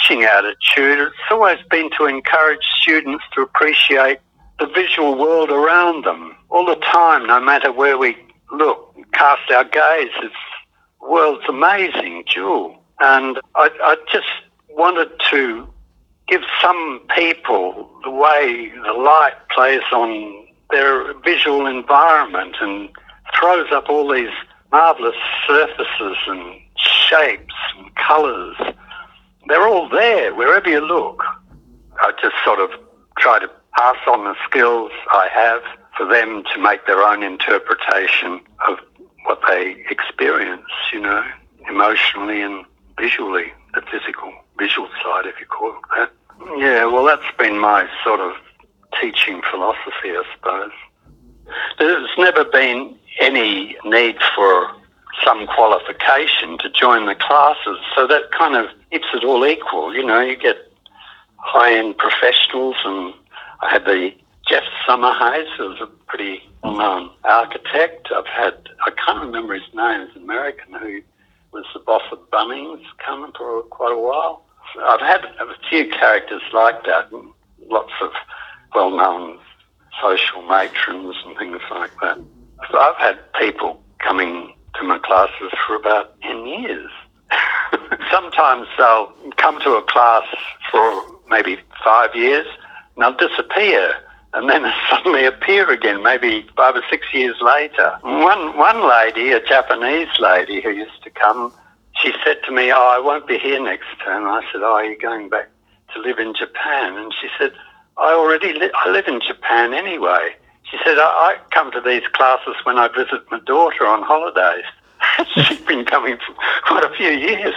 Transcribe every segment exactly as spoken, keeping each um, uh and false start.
teaching attitude, it's always been to encourage students to appreciate the visual world around them all the time, no matter where we look, cast our gaze. It's, the world's amazing, jewel. And I, I just wanted to give some people the way the light plays on their visual environment and throws up all these marvellous surfaces and shapes and colours. They're all there wherever you look. I just sort of try to pass on the skills I have for them to make their own interpretation of what they experience, you know, emotionally and visually, the physical, visual side, if you call it that. Yeah, well, that's been my sort of teaching philosophy, I suppose. There's never been any need for some qualification to join the classes, so that kind of keeps it all equal. You know, you get high-end professionals, and I had the Jeff Summerhays, who was a pretty well-known architect. I've had, I can't remember his name, he's American, who was the boss of Bunnings, coming for quite a while. I've had a few characters like that, and lots of well-known social matrons and things like that. So I've had people coming to my classes for about ten years. Sometimes they'll come to a class for maybe five years and they'll disappear and then suddenly appear again, maybe five or six years later. One, one lady, a Japanese lady who used to come, she said to me, "Oh, I won't be here next term." I said, "Oh, are you going back to live in Japan?" And she said, I already li- I live in Japan anyway. She said, I-, I come to these classes when I visit my daughter on holidays. She's been coming for quite a few years.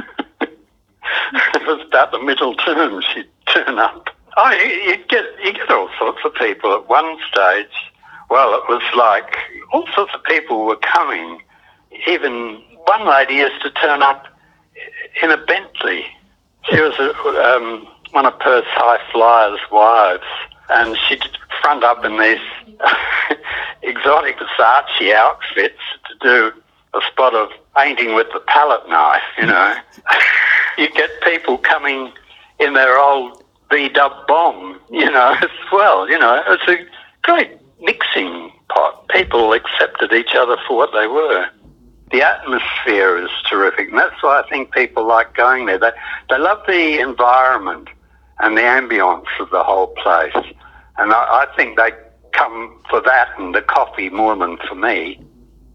It was about the middle term she'd turn up. Oh, you, you get you get all sorts of people at one stage. Well, it was like all sorts of people were coming. Even one lady used to turn up in a Bentley. She was a, um, one of Perth's high flyers' wives, and she'd front up in these exotic Versace outfits to do a spot of painting with the palette knife, you know. You get people coming in their old V-dub bomb, you know, as well, you know. It's a great mixing pot. People accepted each other for what they were. The atmosphere is terrific, and that's why I think people like going there. They, they love the environment and the ambience of the whole place. And I, I think they come for that and the coffee more than for me.